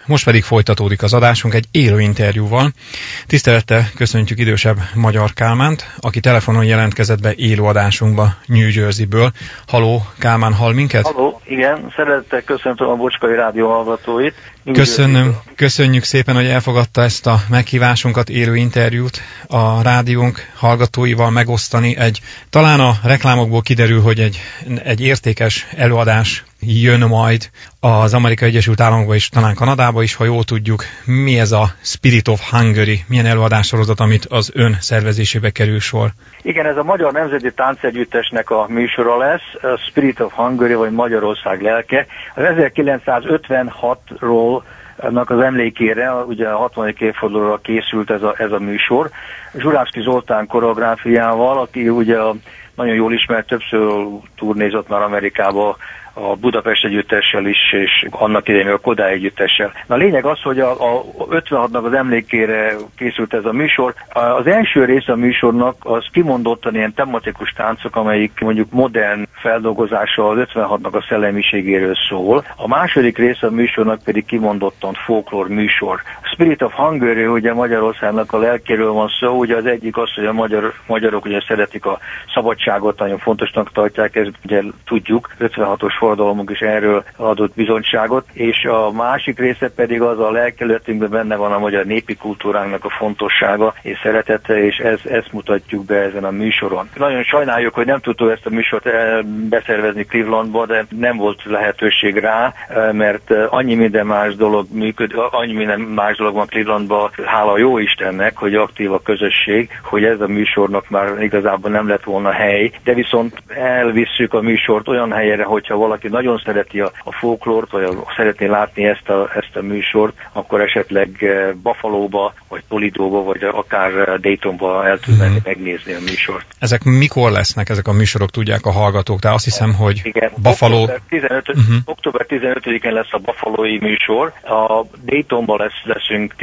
Most pedig folytatódik az adásunk egy élő interjúval. Tisztelettel köszöntjük idősebb Magyar Kálmánt, aki telefonon jelentkezett be élő adásunkba New Jerseyből. Halló, Kálmán, hall minket? Halló, igen, szeretettel köszöntöm a Bocskai Rádió hallgatóit. Köszönjük szépen, hogy elfogadta ezt a meghívásunkat, élő interjút a rádiónk hallgatóival megosztani. Talán a reklámokból kiderül, hogy egy értékes előadás jön majd az Amerikai Egyesült Államokba és talán Kanadába is, ha jól tudjuk. Mi ez a Spirit of Hungary? Milyen előadássorozat, amit az ön szervezésébe kerül sor? Igen, ez a Magyar Nemzeti Táncegyüttesnek a műsora lesz, a Spirit of Hungary, vagy Magyarország lelke. Az 1956-ról az emlékére, ugye a 60. évfordulóra készült ez a műsor. Zsurászki Zoltán koreográfiával, aki ugye nagyon jól ismert, többször turnézott már Amerikába, a Budapest együttessel is, és annak idején a Kodály együttessel. Na, a lényeg az, hogy a 56-nak az emlékére készült ez a műsor. Az első része a műsornak az kimondottan ilyen tematikus táncok, amelyik mondjuk modern feldolgozása az 56-nak a szellemiségéről szól. A második része a műsornak pedig kimondottan folklór műsor. Spirit of Hungary, ugye Magyarországnak a lelkéről van szó, ugye az egyik az, hogy a magyarok ugye szeretik a szabadságot, nagyon fontosnak tartják, ezt ugye tudjuk, 56-os forradalomunk is erről adott bizonyságot, és a másik része pedig az a lelkelőtünkben benne van a magyar népi kultúránknak a fontossága és szeretete, és ezt mutatjuk be ezen a műsoron. Nagyon sajnáljuk, hogy nem tudtuk ezt a műsort beszervezni Clevelandba, de nem volt lehetőség rá, mert annyi minden más dolog van Clevelandba, hála jó Istennek, hogy aktív a közösség, hogy ez a műsornak már igazából nem lett volna hely, de viszont elvisszük a műsort olyan helyre, hogyha valaki nagyon szereti a folklórt, vagy szeretné látni ezt a műsort, akkor esetleg Buffalóba, vagy Toledóba, vagy akár Daytonba el tud menni megnézni a műsort. Ezek mikor lesznek, ezek a műsorok, tudják a hallgatók? De azt hiszem, hogy igen, Buffalo... Október 15-én lesz a buffalói műsor, a Daytonba leszünk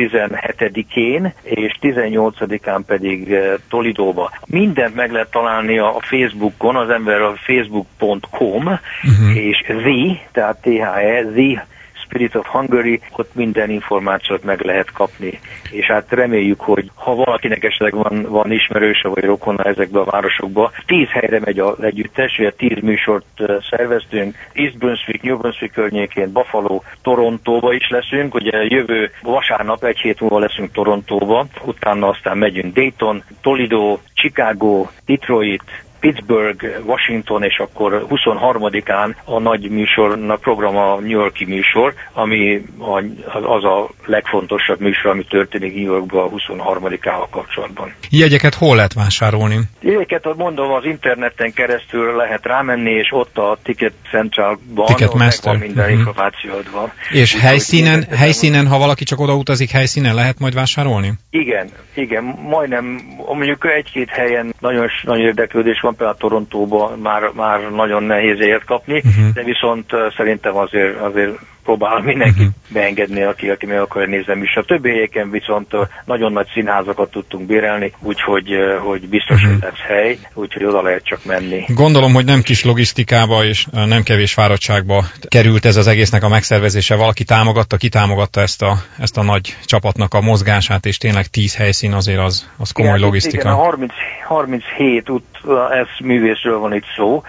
17-én, és 18-án pedig Toledóba. Mindent meg lehet találni a Facebookon, az ember a facebook.com, és tehát THE, Spirit of Hungary, ott minden információt meg lehet kapni. És hát reméljük, hogy ha valakinek esetleg van ismerőse vagy rokona ezekbe a városokba, 10 helyre megy az együttes, ugye 10 műsort szerveztünk, East Brunswick, New Brunswick környékén, Buffalo, Torontóba is leszünk, ugye jövő vasárnap, egy hét múlva leszünk Torontóba, utána aztán megyünk Dayton, Toledo, Chicago, Detroit, Pittsburgh, Washington, és akkor 23-án a nagy műsornak program a New York-i műsor, ami az a legfontosabb műsor, ami történik New Yorkban a 23-ával kapcsolatban. Jegyeket hol lehet vásárolni? Jegyeket, mondom, az interneten keresztül lehet rámenni, és ott a Ticket Centralban Ticketmaster. Minden információd van. És helyszínen, ha valaki csak oda utazik, helyszínen lehet majd vásárolni? Igen, majdnem, mondjuk egy-két helyen nagyon érdeklődés van, például Torontóban már nagyon nehéz helyet kapni, de viszont szerintem azért próbál mindenki beengedni, aki meg akar nézni is. A többi helyeken viszont nagyon nagy színházakat tudtunk bérelni, úgyhogy biztos, hogy lesz hely, úgyhogy oda lehet csak menni. Gondolom, hogy nem kis logisztikába és nem kevés fáradtságba került ez az egésznek a megszervezése. Valaki kitámogatta ezt a nagy csapatnak a mozgását, és tényleg 10 helyszín azért az komoly logisztika. Igen, 37 művészről van itt szó,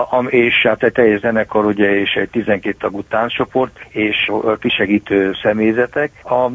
és hát egy teljes zenekar, ugye, és egy 12 tagú tánccsoport, és kisegítő személyzetek.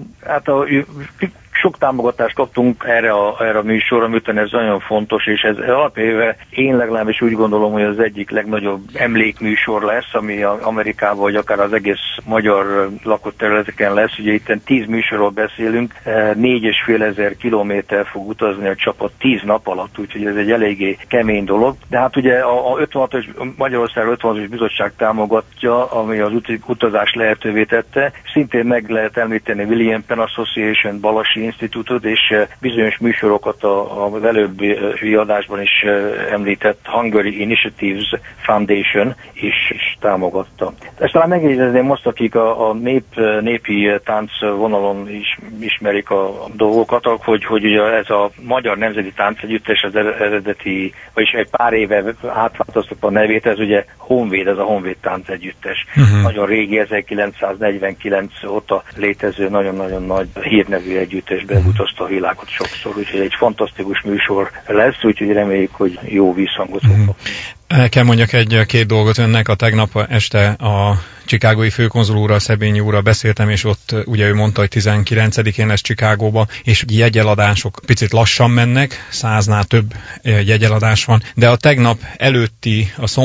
Sok támogatást kaptunk erre a műsorra, miután ez nagyon fontos, és ez alapjában én legalábbis úgy gondolom, hogy az egyik legnagyobb emlékműsor lesz, ami Amerikában, vagy akár az egész magyar lakott területeken lesz. Ugye itt 10 műsorról beszélünk, 4500 kilométer fog utazni a csapat 10 nap alatt, úgyhogy ez egy eléggé kemény dolog. De hát ugye a 56-os Magyarország 56-os bizottság támogatja, ami az utazást lehetővé tette. Szintén meg lehet említeni William Penn Association, Balasin, Institute-ot, és bizonyos műsorokat az előbbi adásban is említett Hungary Initiatives Foundation is támogatta. Ezt talán megjegyezném azt, akik a népi tánc vonalon is ismerik a dolgokat, hogy ugye ez a Magyar Nemzeti Táncegyüttes az eredeti, vagyis egy pár éve átváltoztatta a nevét, ez ugye Honvéd, ez a Honvéd Táncegyüttes. Nagyon régi, 1949 óta létező, nagyon-nagyon nagy hírnevű együttes, beutazta a világot sokszor, úgyhogy egy fantasztikus műsor lesz, úgyhogy reméljük, hogy jó visszhangot fog kapni. El kell mondjak egy-két dolgot önnek. A tegnap este a chicagói főkonzul úrral, Szebényi úrral beszéltem, és ott ugye ő mondta, hogy 19-én lesz Chicagóba, és jegyeladások picit lassan mennek, 100-nál több jegyeladás van, de a tegnap előtti,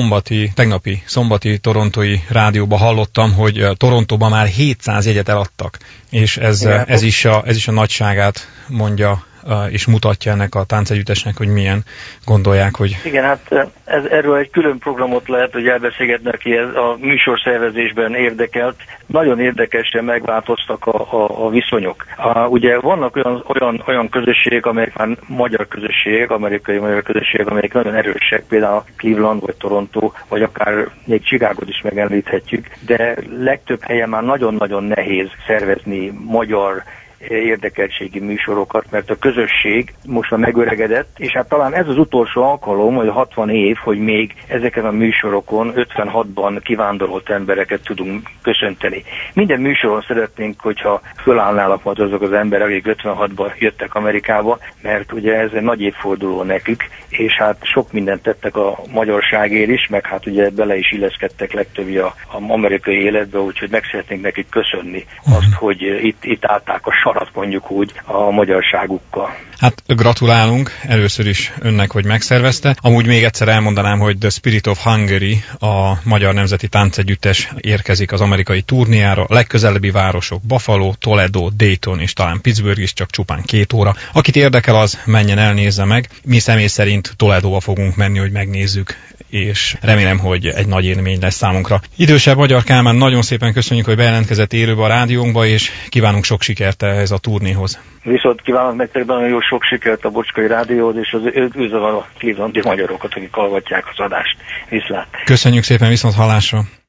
tegnapi szombati torontói rádióban hallottam, hogy Torontóban már 700 jegyet eladtak, és ez is a nagyságát mondja, és mutatja ennek a táncegyüttesnek, hogy milyen gondolják, hogy... Igen, hát erről egy külön programot lehet, hogy elbeszélgetni, aki a műsorszervezésben érdekelt. Nagyon érdekesen megváltoztak a viszonyok. Ugye vannak olyan közösségek, amelyek már magyar közösségek, amerikai magyar közösségek, amelyek nagyon erősek, például Cleveland vagy Toronto, vagy akár még Chicagót is megemlíthetjük, de legtöbb helyen már nagyon-nagyon nehéz szervezni magyar érdekeltségi műsorokat, mert a közösség most már megöregedett, és hát talán ez az utolsó alkalom, vagy 60 év, hogy még ezeken a műsorokon 56-ban kivándorolt embereket tudunk köszönteni. Minden műsoron szeretnénk, hogyha fölállnának majd azok az emberek, akik 56-ban jöttek Amerikába, mert ugye ez egy nagy évforduló nekük, és hát sok mindent tettek a magyarságért is, meg hát ugye bele is illeszkedtek legtöbbje a amerikai életbe, úgyhogy meg szeretnénk nekik köszönni azt, hogy itt állták a sarat, mondjuk úgy, a magyarságukkal. Hát gratulálunk először is önnek, hogy megszervezte. Amúgy még egyszer elmondanám, hogy The Spirit of Hungary, a Magyar Nemzeti Táncegyüttes érkezik az amerikai turnéjára. A legközelebbi városok Buffalo, Toledo, Dayton és talán Pittsburgh is, csak csupán 2 óra. Akit érdekel, az menjen elnézze meg. Mi személy szerint Toledóba fogunk menni, hogy megnézzük, és remélem, hogy egy nagy élmény lesz számunkra. Idősebb Magyar Kálmán, nagyon szépen köszönjük, hogy bejelentkezett élőbe a rádiónkba, és kívánunk sok sikert ez a turnéhoz. Viszont kívánok nektek nagyon jó sok sikert a Bocskai Rádióhoz, és üdvözlöm a clevelandi magyarokat, akik hallgatják az adást. Viszlát! Köszönjük szépen, viszont hallásra!